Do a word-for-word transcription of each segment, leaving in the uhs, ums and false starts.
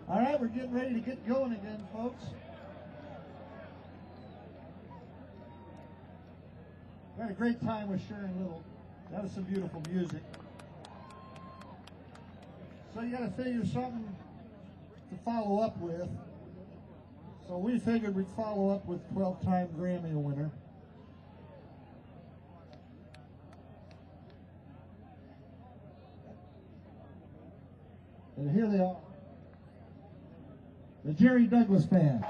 All right, we're getting ready to get going again, folks. We had a great time with Sharon Little. That was some beautiful music. So you got to figure something to follow up with. So we figured we'd follow up with twelve-time Grammy winner. And here they are. The Jerry Douglas Band.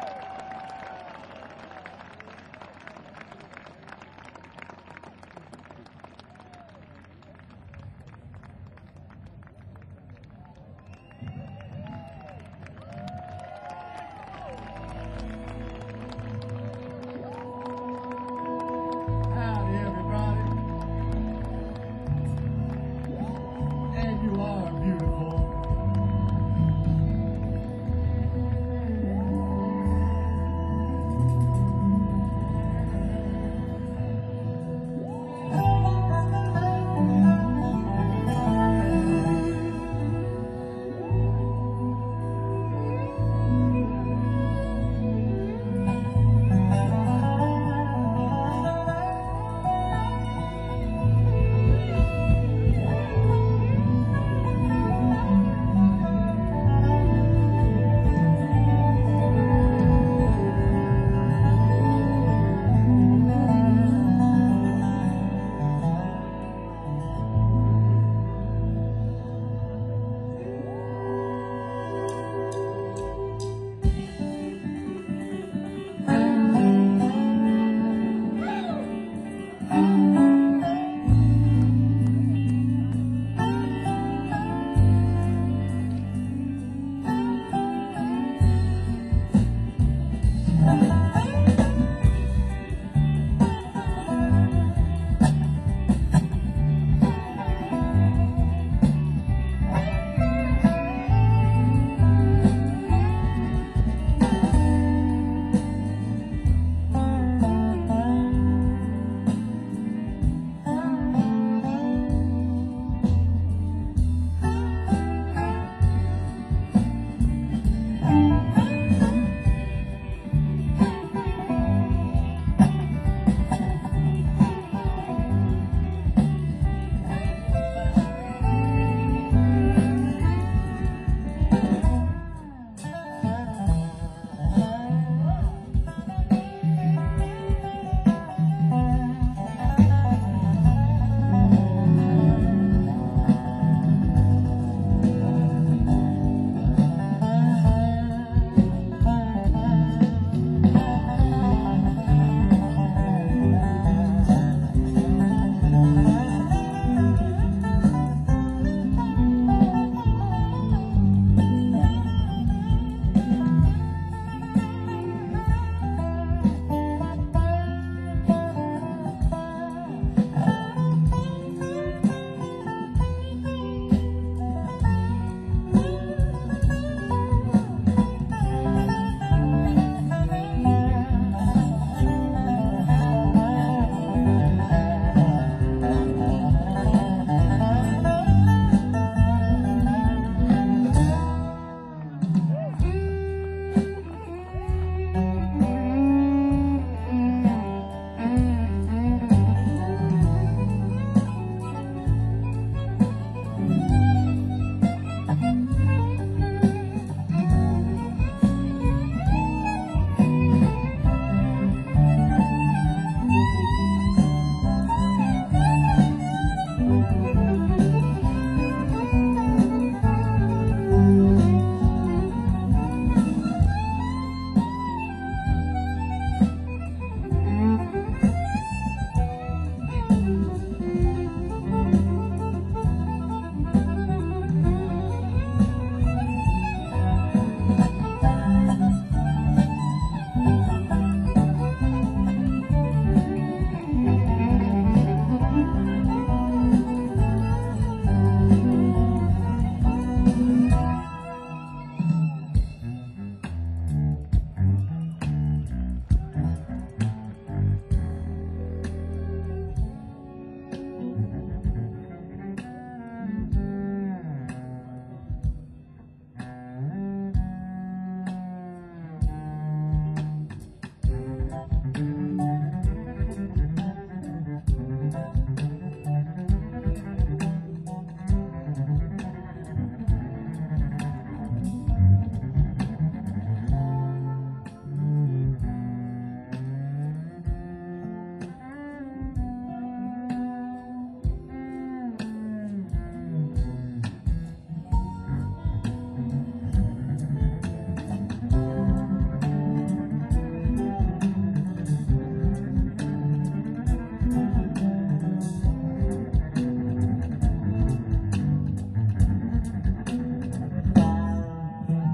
Howdy, everybody. And you are beautiful.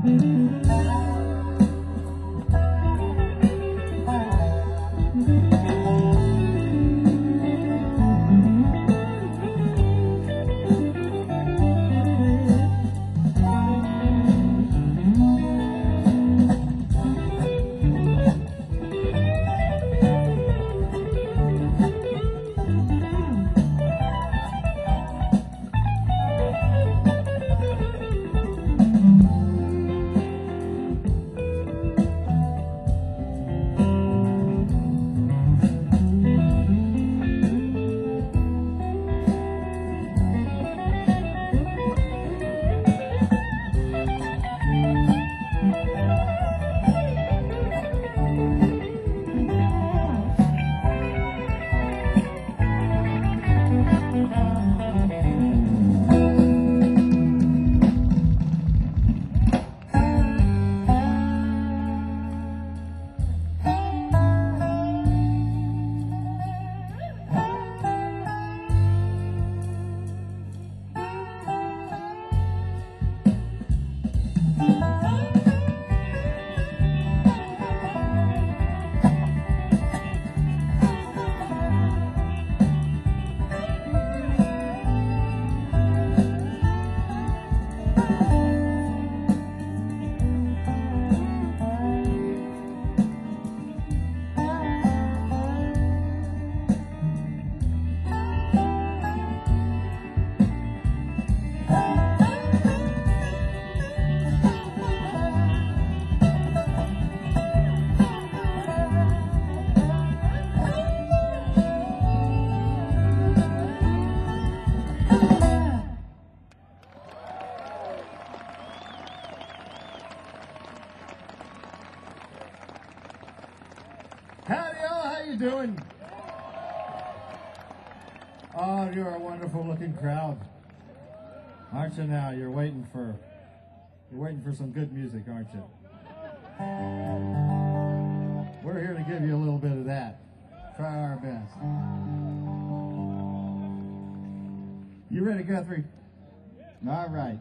Howdy, y'all. How you doing? Oh, you're a wonderful looking crowd. Aren't you now? You're waiting for you're waiting for some good music, aren't you? We're here to give you a little bit of that. Try our best. You ready, Guthrie? All right.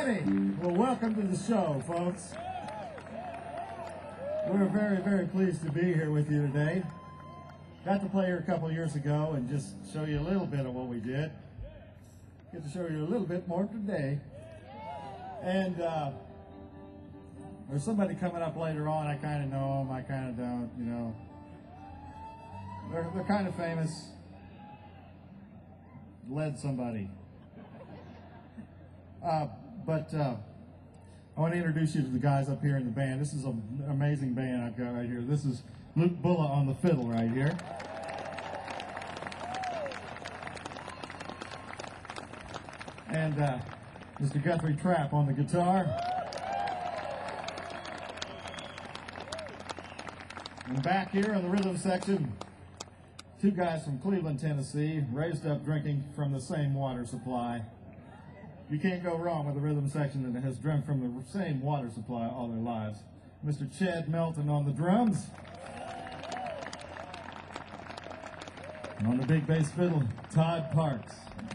righty. Well, welcome to the show, folks. We're very, very pleased to be here with you today. Got to play here a couple years ago and just show you a little bit of what we did. Get to show you a little bit more today. And uh, there's somebody coming up later on. I kind of know them. I kind of don't, you know. They're, they're kind of famous. Led somebody. Uh, but uh, I want to introduce you to the guys up here in the band. This is an amazing band I've got right here. This is Luke Bulla on the fiddle right here. And uh, Mister Guthrie Trapp on the guitar. And back here in the rhythm section, two guys from Cleveland, Tennessee, raised up drinking from the same water supply. You can't go wrong with a rhythm section that has drunk from the same water supply all their lives. Mister Chad Melton on the drums. And on the big bass fiddle, Todd Parks.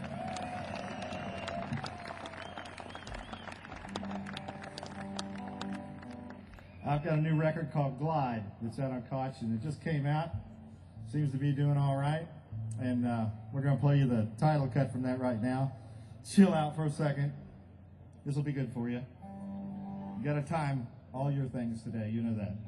I've got a new record called Glide that's out on Koch, and it just came out. Seems to be doing all right. And uh, we're going to play you the title cut from that right now. Chill out for a second. This will be good for you. You got to time all your things today. You know that.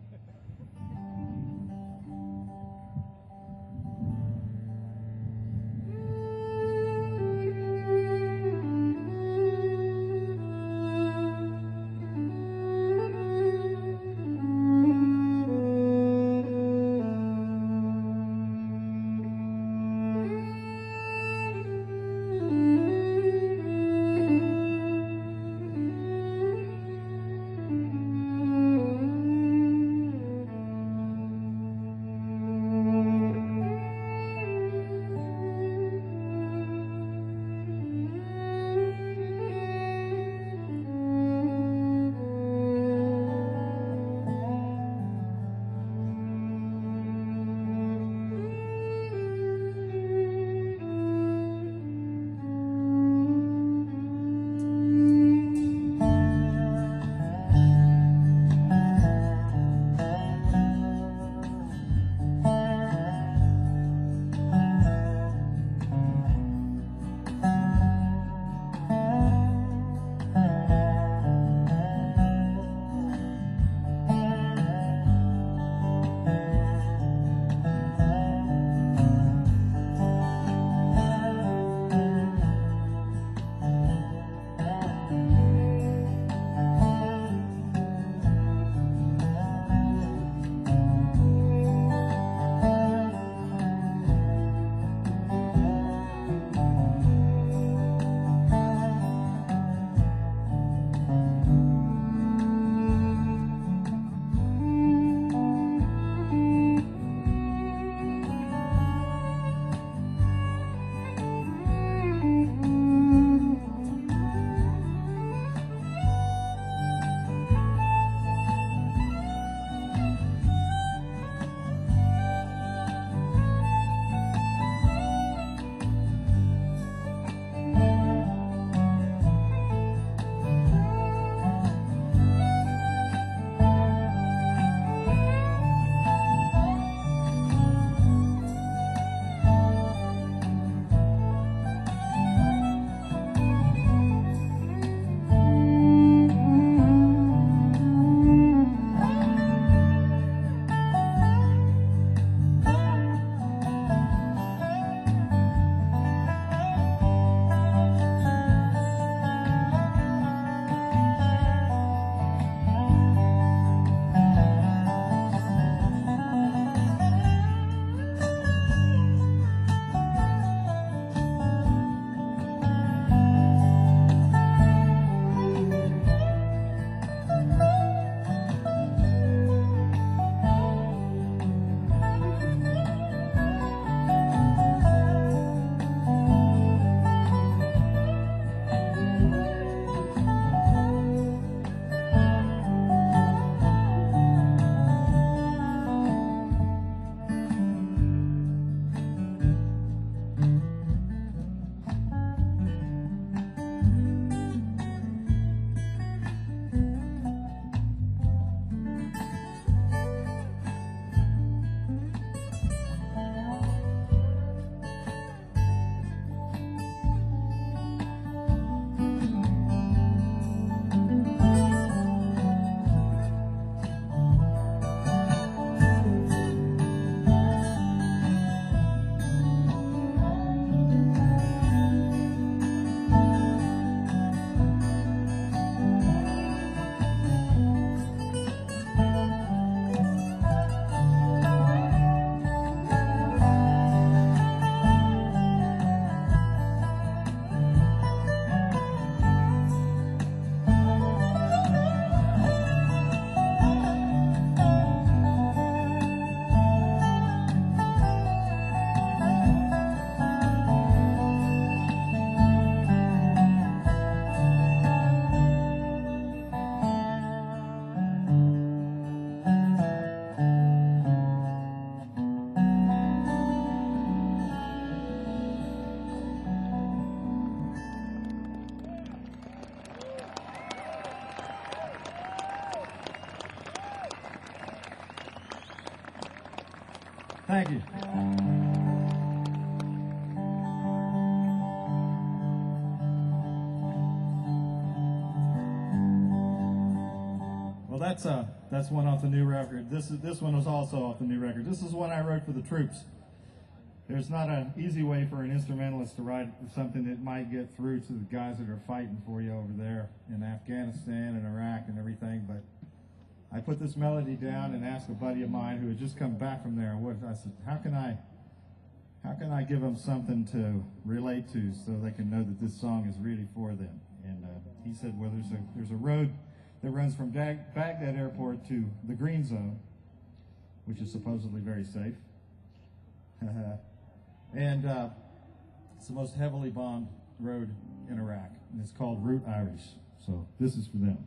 Thank you. Well, that's uh, that's one off the new record. This is this one was also off the new record. This is one I wrote for the troops. There's not an easy way for an instrumentalist to write something that might get through to the guys that are fighting for you over there in Afghanistan and Iraq and everything. But I put this melody down and asked a buddy of mine who had just come back from there. What I said, how can I, how can I give them something to relate to so they can know that this song is really for them? And uh, he said, well, there's a there's a road that runs from Dag- Baghdad Airport to the Green Zone, which is supposedly very safe. And uh, it's the most heavily bombed road in Iraq, and it's called Route Irish. So this is for them.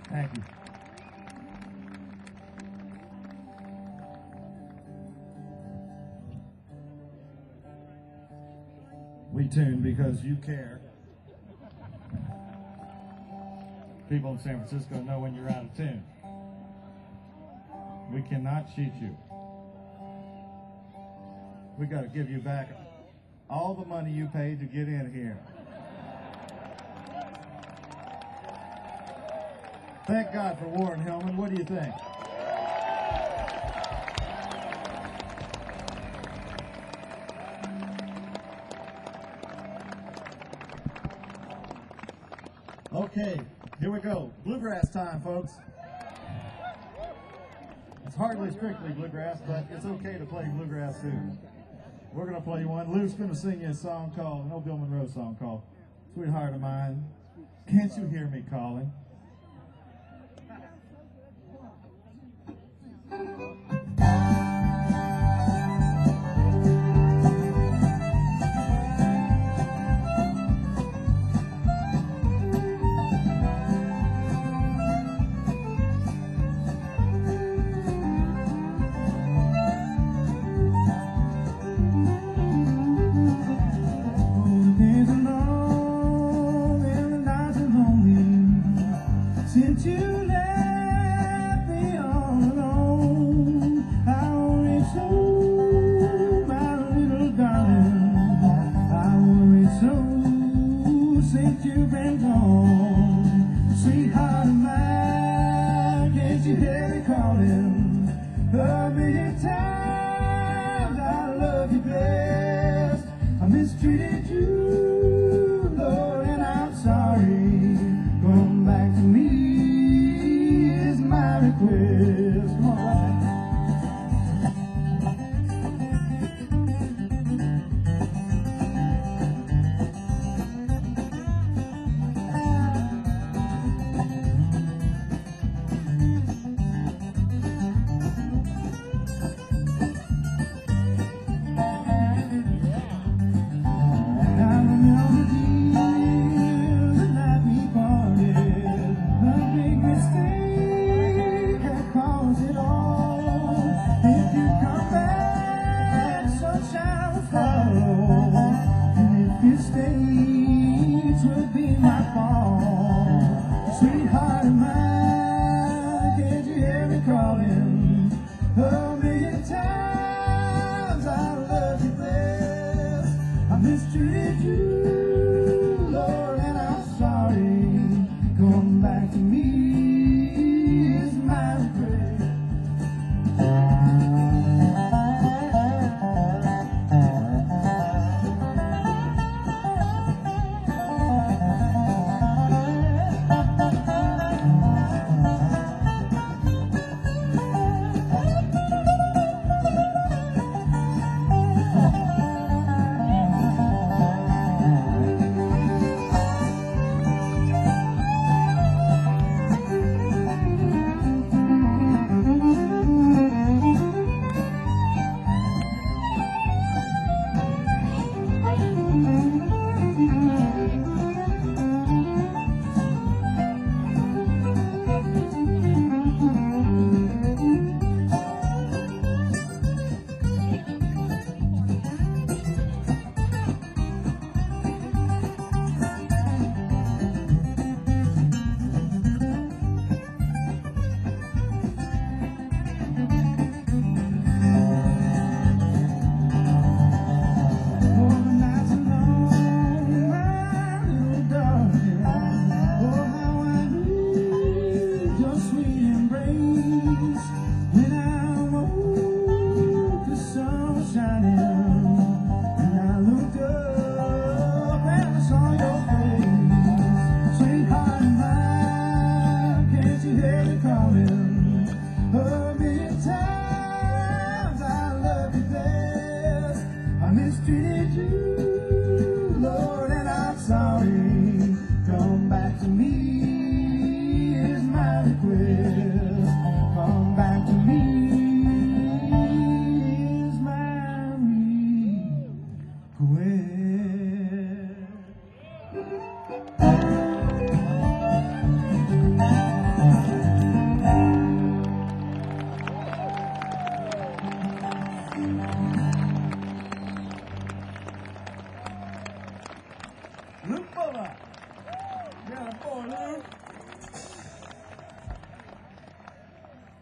Thank you. We tune because you care. People in San Francisco know when you're out of tune. We cannot cheat you. We got to give you back all the money you paid to get in here. Thank God for Warren Hillman. What do you think? Okay, here we go. Bluegrass time, folks. It's hardly strictly bluegrass, but it's okay to play bluegrass too. We're going to play one. Lou's going to sing you a song called, an old Bill Monroe song called Sweetheart of Mine. Can't you hear me calling?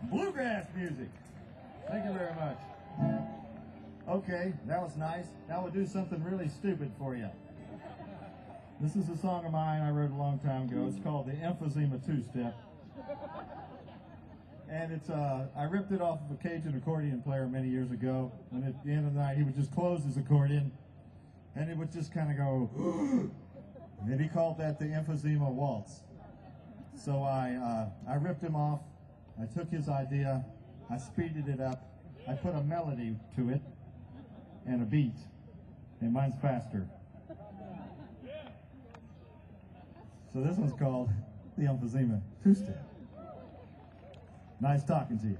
bluegrass music. Thank you very much. Okay, that was nice. Now we'll do something really stupid for you. This is a song of mine I wrote a long time ago. It's called the Emphysema Two-Step. And it's uh, I ripped it off of a Cajun accordion player many years ago. And at the end of the night, he would just close his accordion, and it would just kind of go, and he called that the Emphysema Waltz. So I, uh, I ripped him off. I took his idea. I speeded it up. I put a melody to it and a beat, and mine's faster. So this one's called the Emphysema Two-Step. Nice talking to you.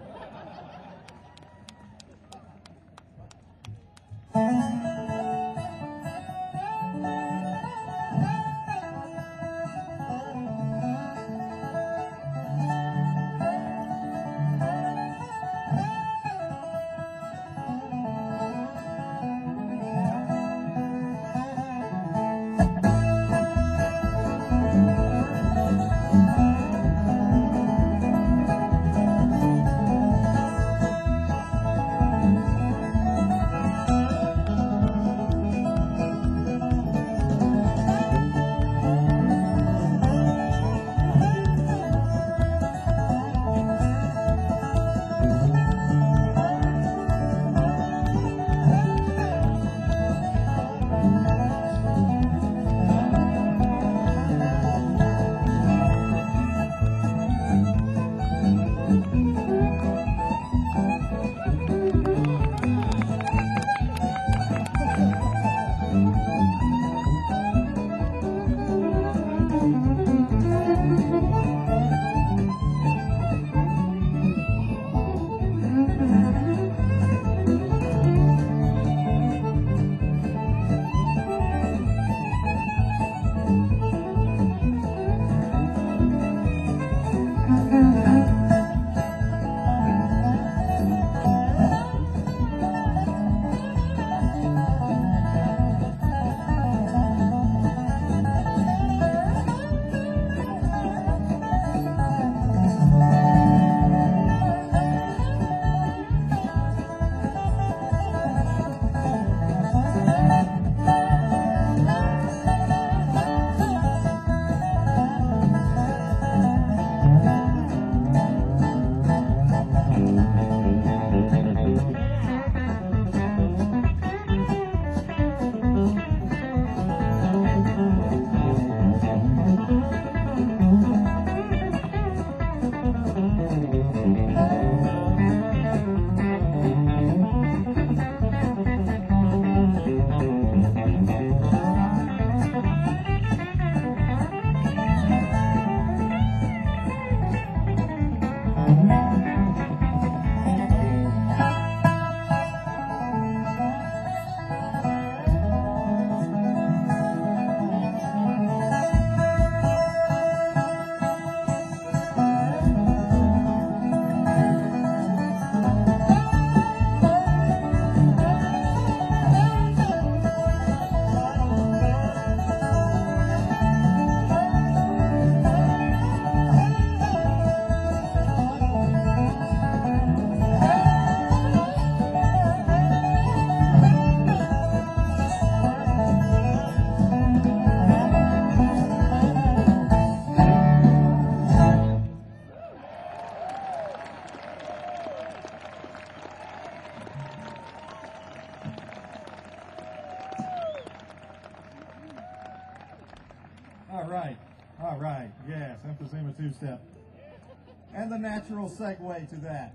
All right, all right, yes, Emphysema Two-Step. And the natural segue to that,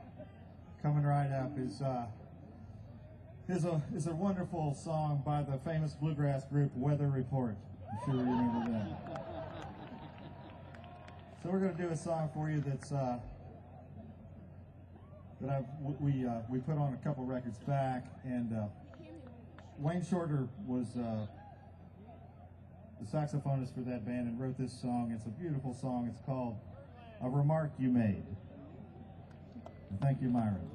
coming right up, is uh, is a is a wonderful song by the famous bluegrass group Weather Report. I'm sure you remember that. So we're going to do a song for you that's uh, that I've, we uh, we put on a couple records back, and uh, Wayne Shorter was uh, the saxophonist for that band and wrote this song. It's a beautiful song. It's called "A Remark You Made." Thank you, Myron.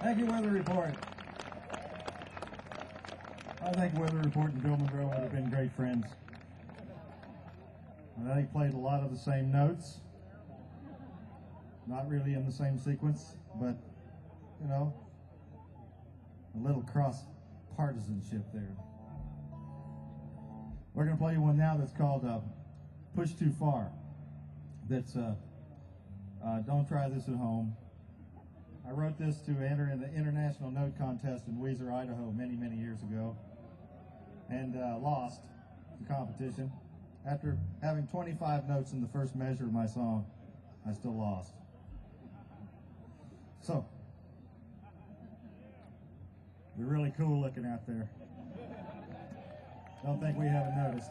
Thank you, Weather Report. I think Weather Report and Bill Monroe would have been great friends. And they played a lot of the same notes. Not really in the same sequence, but, you know, a little cross partisanship there. We're going to play you one now that's called uh, Push Too Far. That's uh, uh, Don't Try This at Home. I wrote this to enter in the International Note Contest in Weiser, Idaho many, many years ago, and uh, lost the competition. After having twenty-five notes in the first measure of my song, I still lost. So, you're really cool looking out there. Don't think we haven't noticed.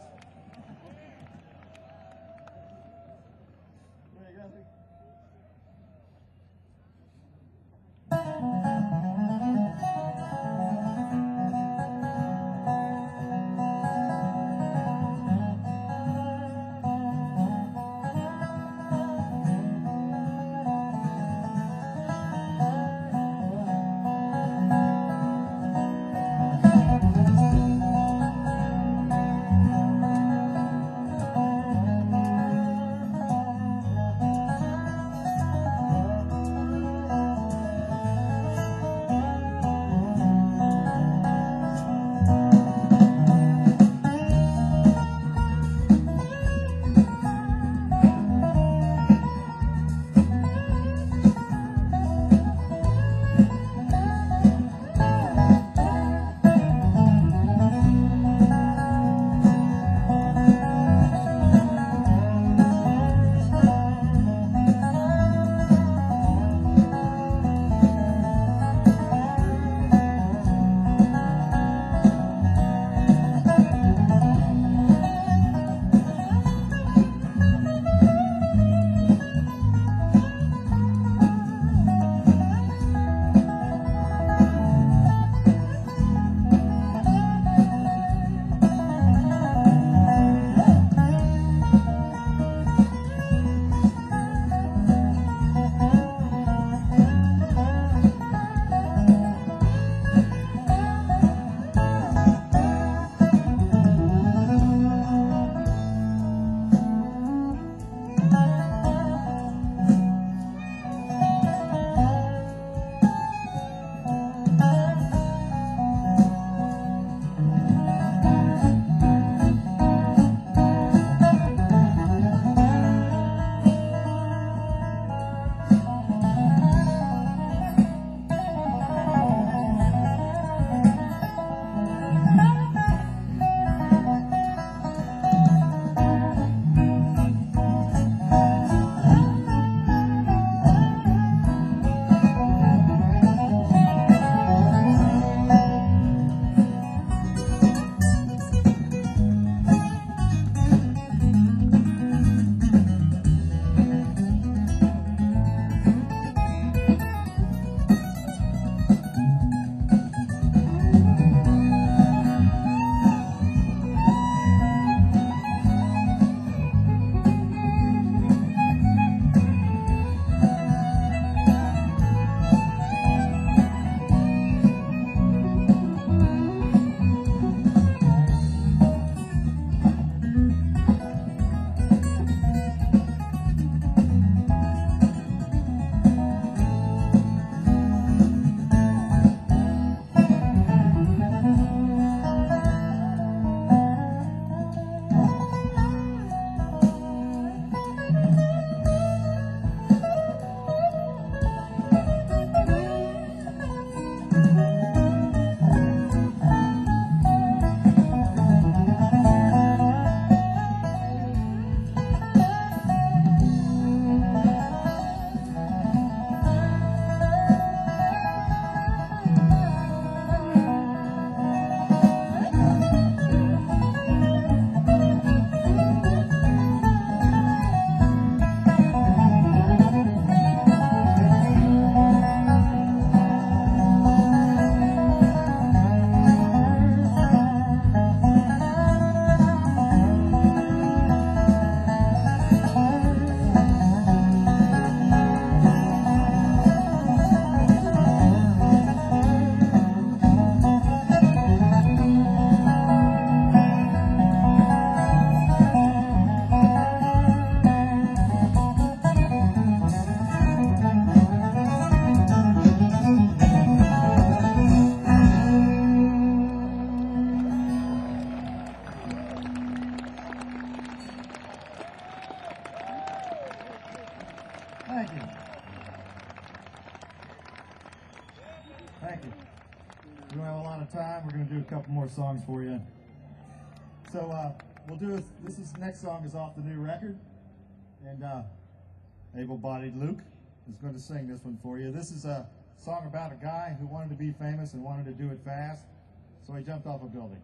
Thank you. We don't have a lot of time. We're going to do a couple more songs for you. So uh, we'll do this. This is next song is off the new record, and uh, able-bodied Luke is going to sing this one for you. This is a song about a guy who wanted to be famous and wanted to do it fast, so he jumped off a building.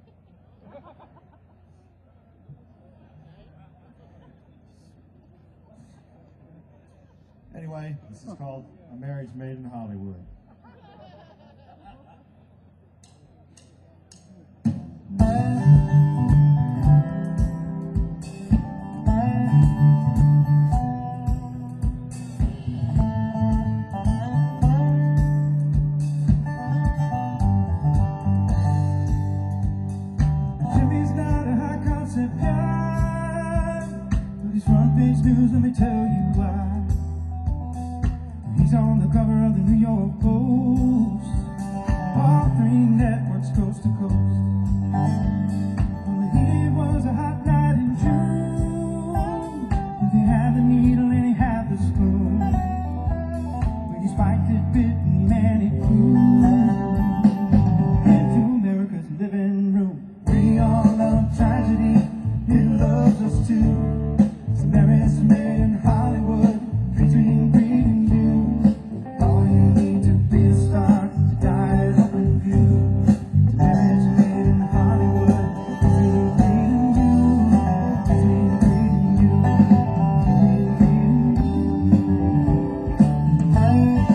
Anyway, this is called A Marriage Made in Hollywood. Jimmy's not a high concept guy, but he's front page news, let me tell you why. He's on the cover of the New York Post, all three networks coast to coast. Well, he was a hot night in June, he had the needle and he had the spoon. When he spiked it, bit, and man, it grew into America's living room. We all love tragedy, it loves us too. It's a marriage made in Hollywood, between greed and you. All you need to be a star, to die is open view. It's a marriage made in Hollywood, between greed and you. Between greed and you. Between greed and you.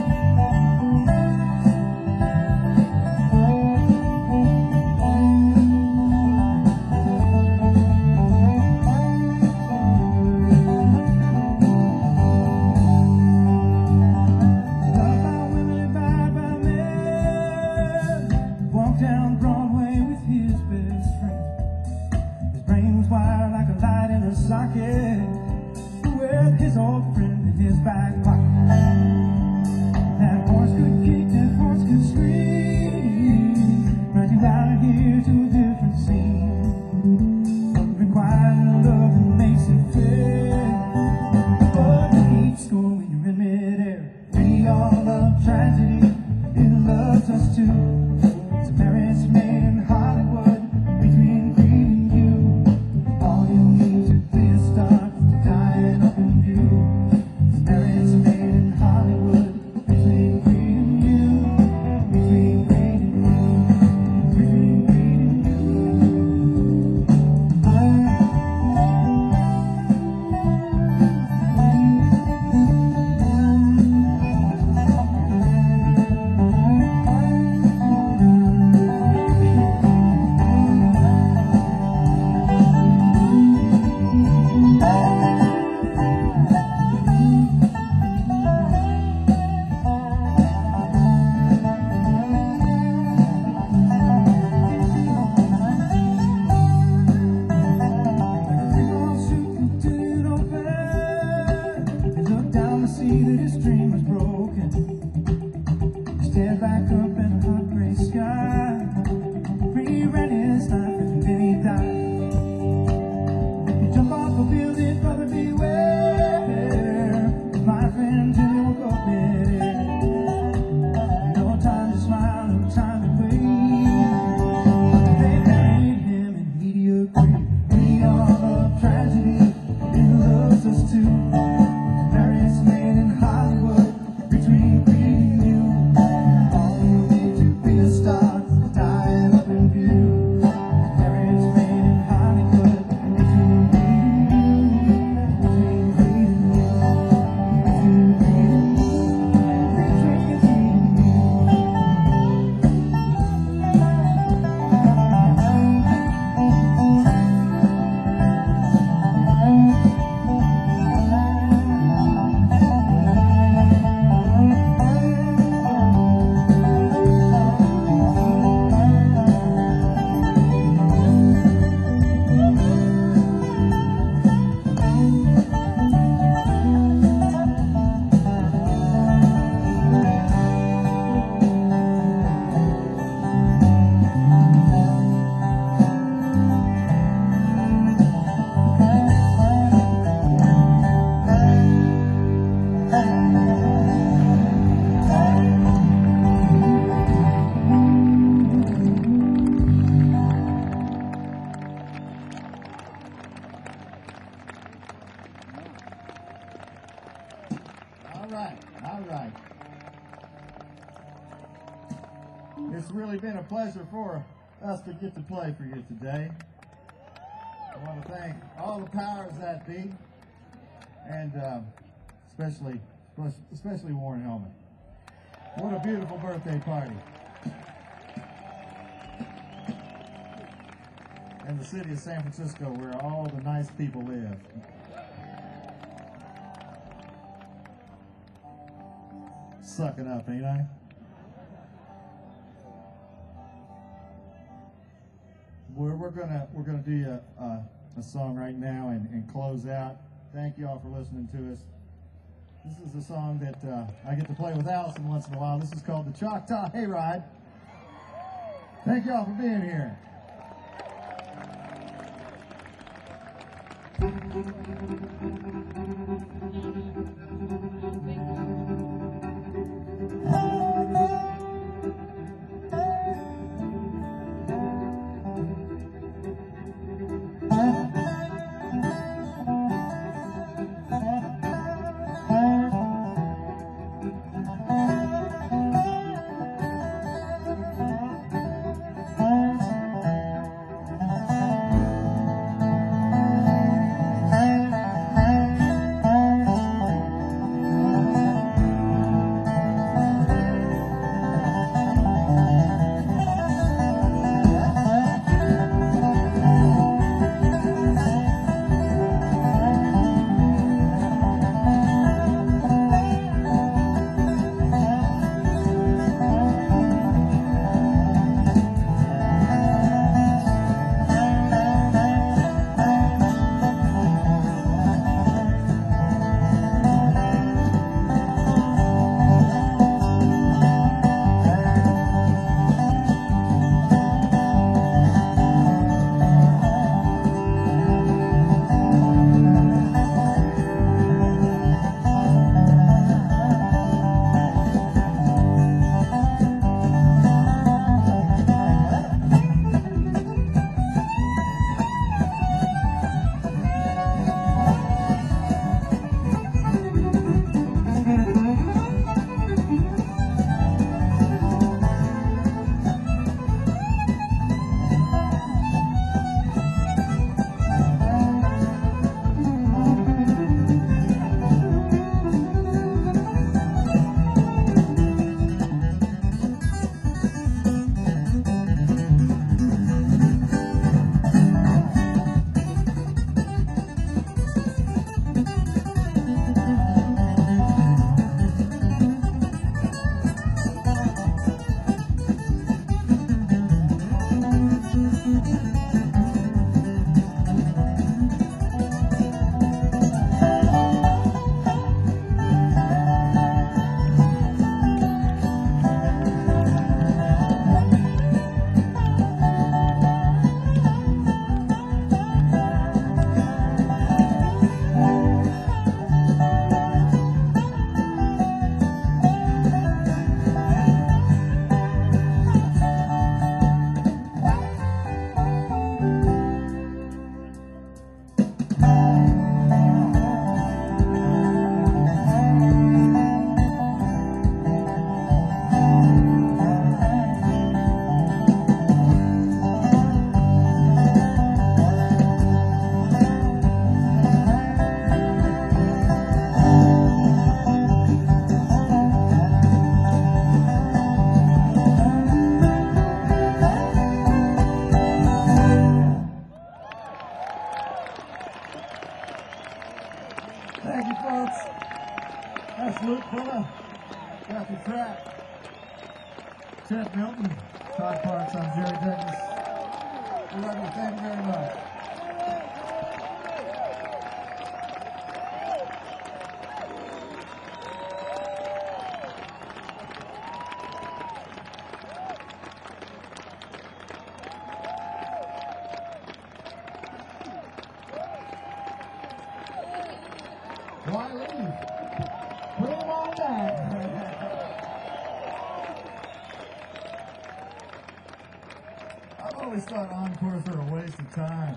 Walked down Broadway with his best friend. His brain was wired like a light in a socket, with his old friend in his back pocket. That horse could kick, that horse could scream, ride you out of here to a different scene. Required love that makes it fair, but you keep score when you're in midair. We all love tragedy, it loves us too. It's a marriage made in Hollywood, between greed and you. All you need to be a star, to die in open view. It's a marriage made in Hollywood, between greed and you. Between greed and you. Between greed and you. See that his dream was broken. He stared back up at a hot gray sky, reread his life and then he died. He jumped off a building, brother beware, my friend, till he woke up midair. No time to smile, no time to wait. They buried him in mediocrity. We all love tragedy, it loves us too. Marriage made in Hollywood, between greed and you. All you need to be a star, tonight. It's really been a pleasure for us to get to play for you today. I want to thank all the powers that be, and um, especially, especially Warren Hellman. What a beautiful birthday party. In the city of San Francisco, where all the nice people live. Sucking up, ain't I? We're, we're gonna we're gonna do a, a, a song right now and, and close out. Thank you all for listening to us. This is a song that uh, I get to play with Allison once in a while. This is called the Choctaw Hayride. Thank you all for being here. Thank you, folks. That's Luke Fuller, Kathy Pratt, Chet Milton, Todd Parks, I'm Jerry Douglas. We love you. Thank you very much. Why leave? Put them on back. I've always thought encores are a waste of time.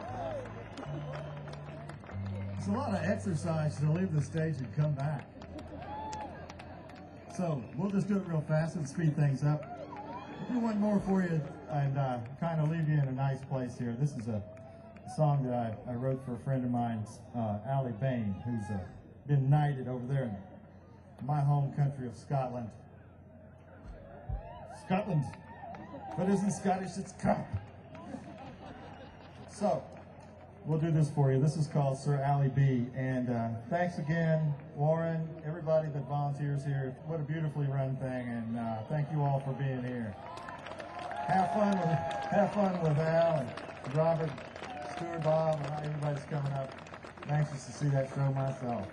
It's a lot of exercise to leave the stage and come back. So we'll just do it real fast and speed things up. We'll do one more for you and uh, kind of leave you in a nice place here. This is a song that I, I wrote for a friend of mine, uh, Ali Bain, who's uh, been knighted over there in my home country of Scotland. Scotland, but isn't Scottish, it's cup. So, we'll do this for you. This is called Sir Ali B. And uh, thanks again, Warren, everybody that volunteers here. What a beautifully run thing, and uh, thank you all for being here. Have fun with, have fun with Al and Robert, Stuart, Bob, and everybody's coming up. I'm anxious to see that show myself.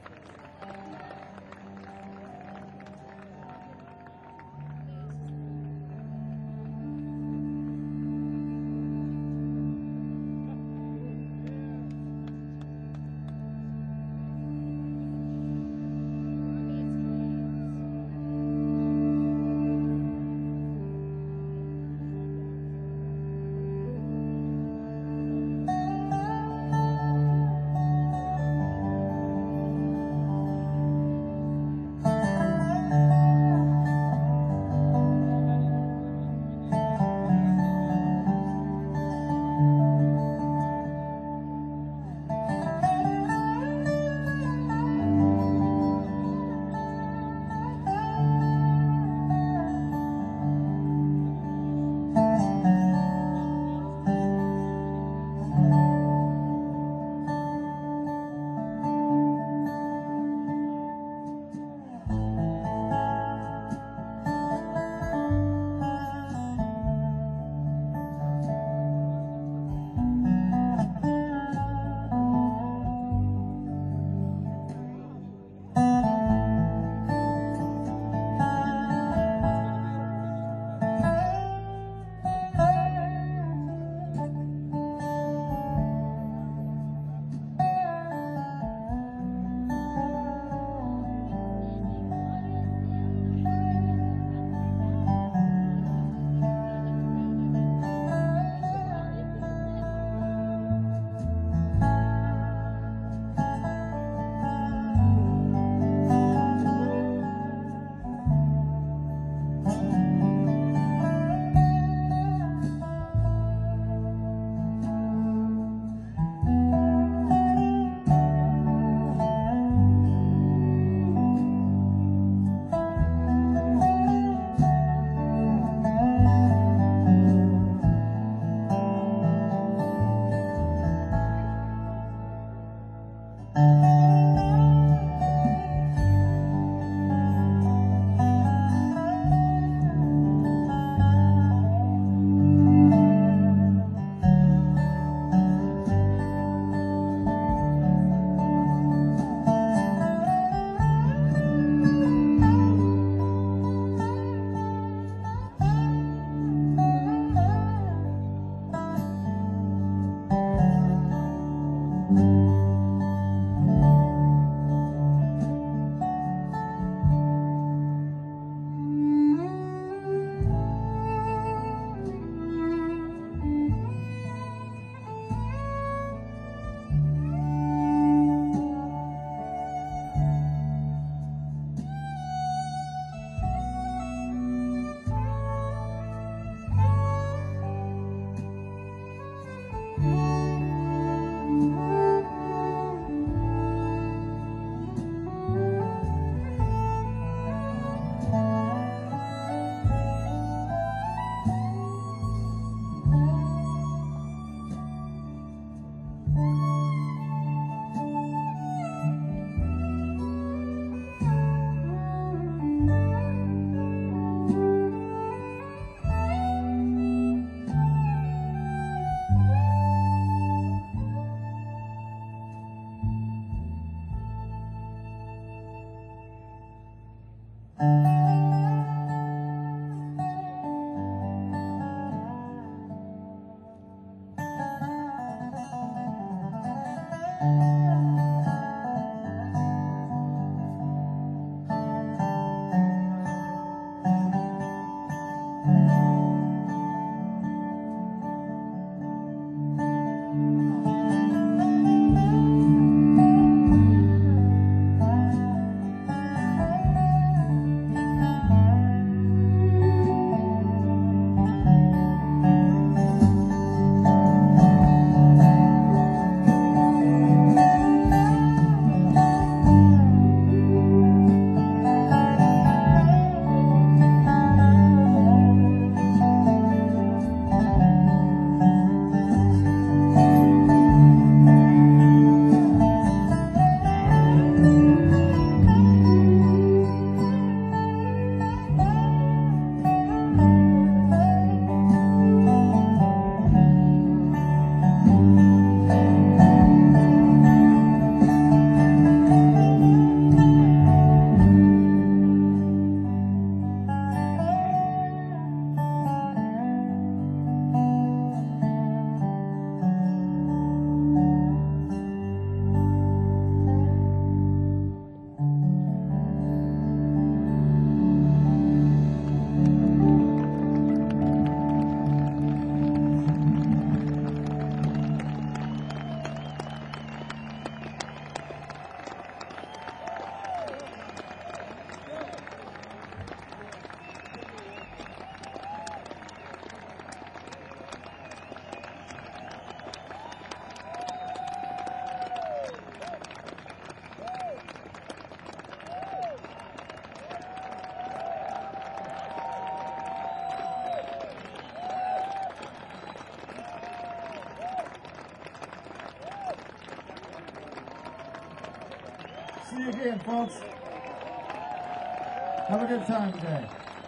See you again, folks. Have a good time today.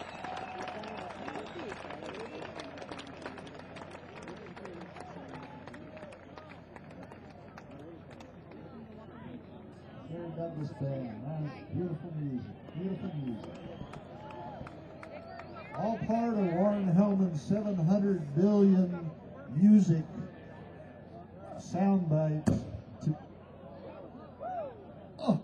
Jerry Douglas Band. Nice, beautiful music. Beautiful music. All part of Warren Hellman's seven hundred billion music sound bites to oh,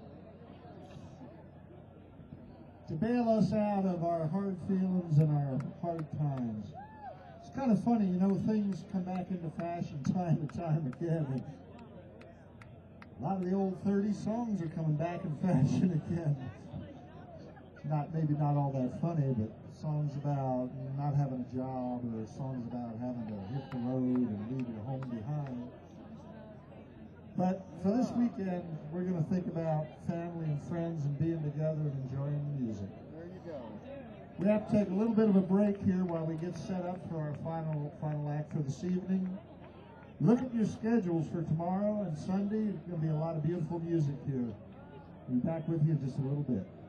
to bail us out of our hard feelings and our hard times. It's kind of funny, you know, things come back into fashion time and time again. And a lot of the old thirty songs are coming back in fashion again. Not maybe not all that funny, but songs about not having a job, or songs about having to hit the road and leave your home behind. But for this weekend, we're going to think about family and friends and being together and enjoying the music. There you go. We have to take a little bit of a break here while we get set up for our final final act for this evening. Look at your schedules for tomorrow and Sunday. There's going to be a lot of beautiful music here. We'll be back with you in just a little bit.